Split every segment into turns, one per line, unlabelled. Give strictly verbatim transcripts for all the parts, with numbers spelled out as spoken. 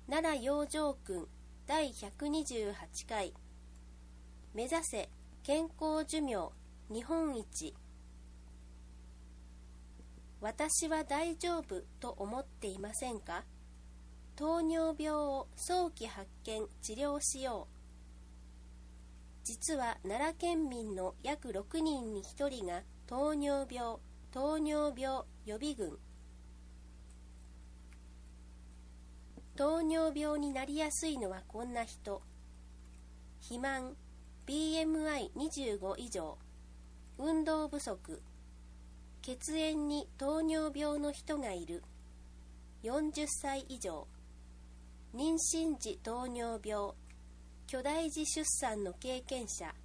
奈良養生訓だいひゃくにじゅうはちかい目指せ健康寿命日本一。私は大丈夫と思っていませんか？糖尿病を早期発見治療しよう。実は奈良県民の約ろくにんにひとりが糖尿病、糖尿病予備軍。糖尿病になりやすいのはこんな人。肥満、ビーエムアイにじゅうご 以上、運動不足、血縁に糖尿病の人がいる、よんじゅっさい以上、妊娠時糖尿病、巨大児出産の経験者。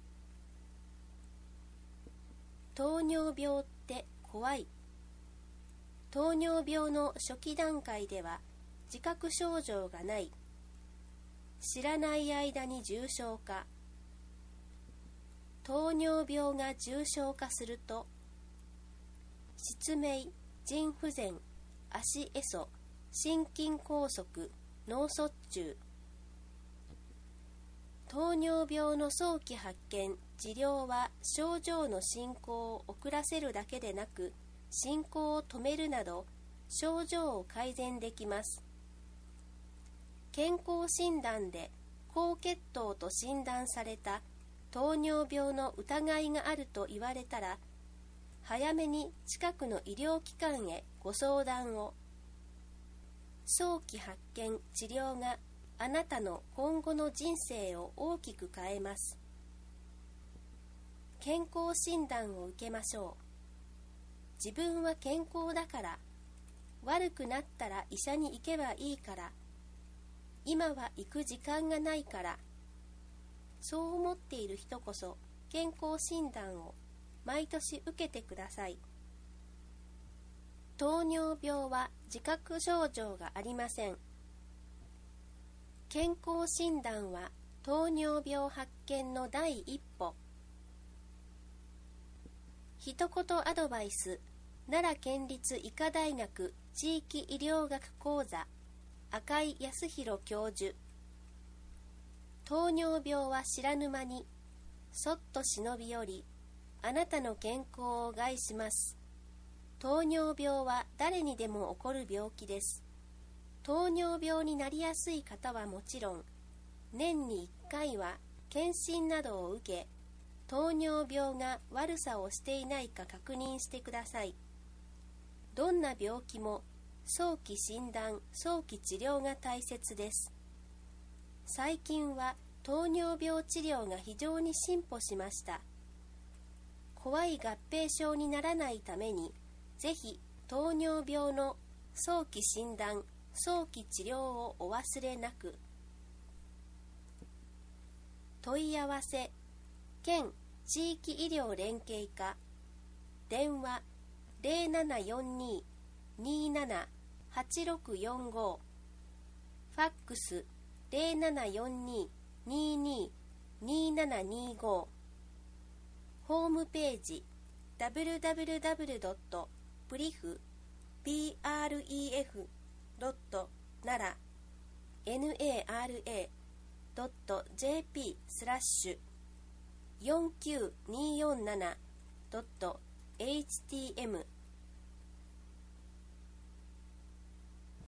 糖尿病って怖い。糖尿病の初期段階では自覚症状がない。知らない間に重症化。糖尿病が重症化すると、失明、腎不全、足壊そ、心筋梗塞、脳卒中。糖尿病の早期発見、治療は症状の進行を遅らせるだけでなく、進行を止めるなど、症状を改善できます。健康診断で高血糖と診断された糖尿病の疑いがあると言われたら、早めに近くの医療機関へご相談を。早期発見・治療があなたの今後の人生を大きく変えます。健康診断を受けましょう。自分は健康だから、悪くなったら医者に行けばいいから、今は行く時間がないから、そう思っている人こそ健康診断を毎年受けてください。糖尿病は自覚症状がありません。健康診断は糖尿病発見の第一歩。一言アドバイス、奈良県立医科大学地域医療学講座、赤井康弘教授。糖尿病は知らぬ間に、そっと忍び寄り、あなたの健康を害します。糖尿病は誰にでも起こる病気です。糖尿病になりやすい方はもちろん、年にいっかいは検診などを受け、糖尿病が悪さをしていないか確認してください。どんな病気も早期診断、早期治療が大切です。最近は糖尿病治療が非常に進歩しました。怖い合併症にならないために、ぜひ糖尿病の早期診断、早期治療をお忘れなく。問い合わせ、県地域医療連携課、電話ゼロななよんに にーなな はちろくよんご、ファックスゼロななよんに にーにー にーななにーご、ホームページ ダブリュダブリュダブリュドットプリフ ドットナラ ドットジェーピー スラッシュよんきゅうにーよんなな ドットエイチティーエム